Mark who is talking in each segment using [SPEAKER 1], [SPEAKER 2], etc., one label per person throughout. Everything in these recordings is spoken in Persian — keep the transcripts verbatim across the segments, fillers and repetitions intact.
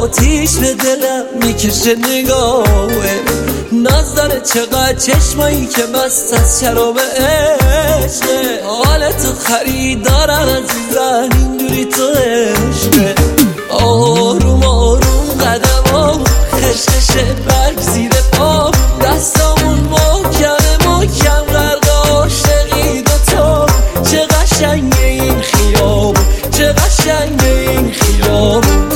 [SPEAKER 1] آتیش به دلم میکشه نگاهه، ناز داره چقدر چشمایی که مست از شراب عشقه. حال تو خریدارم عزیزم اینجوری تو عشقه. آروم آروم قدمام خشخشه برگ زیر پا، دستامون محکم محکم غرق عاشقی دوتا. چه قشنگه این خیابون، چه قشنگه این خیابون.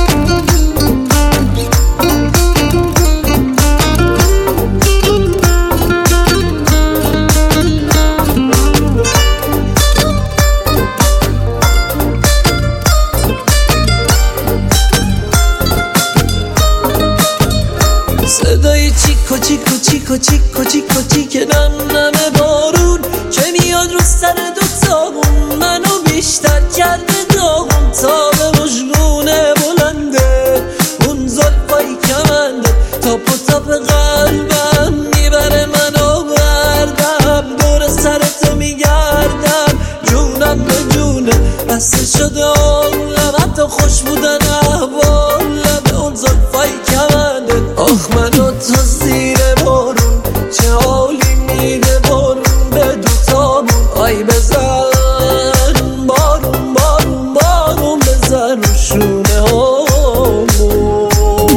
[SPEAKER 1] صدای چیکو چیکو چیکو چیکو چیکو چیکه نم نم بارون که میاد رو سر دوتامون، منو بیشتر کرده داغون. تا به مجنونه بلنده اون زلفای کمنده، تاپ و تاپ قلبم میبره منو بردم. دور سرتو میگردم جونم به جونه، بسته شده عمرم حتی خوش بودن احوالم اون زلفای کمنده. آخ منو تو زیر بارون چه حالی میده بارون به دوتامون. آی بزن بارون بارون بارون بزن رو شونه هامون.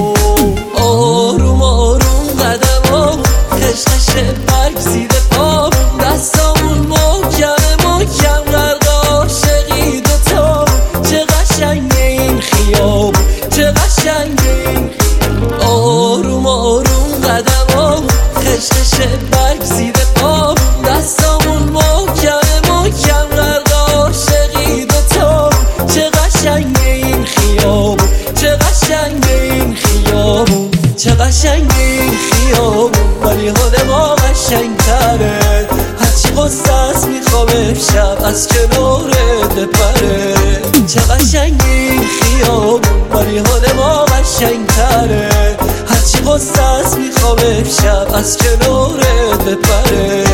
[SPEAKER 1] آروم آروم قدمامون خشخشه برگ زیر پامون، دستامون محکم محکم غرق عاشقی دوتامون. چه قشنگه این خیابون، چه قشنگه این خیابون. آروم آروم قدمامون خشخشه برگ زیر پامون، دستامون محکم محکم غرق عاشقی دوتامون. چه قشنگه این خیابون، چه قشنگه این خیابون. چه قشنگه این خیابون ولی حال ما قشنگتره. هرچی قصه است میخوام امشب از کنارت بپره. چه قشنگه این خیابون ولی حال ما قشنگتره. هرچی قصه است میخوام امشب از کنارت بپره.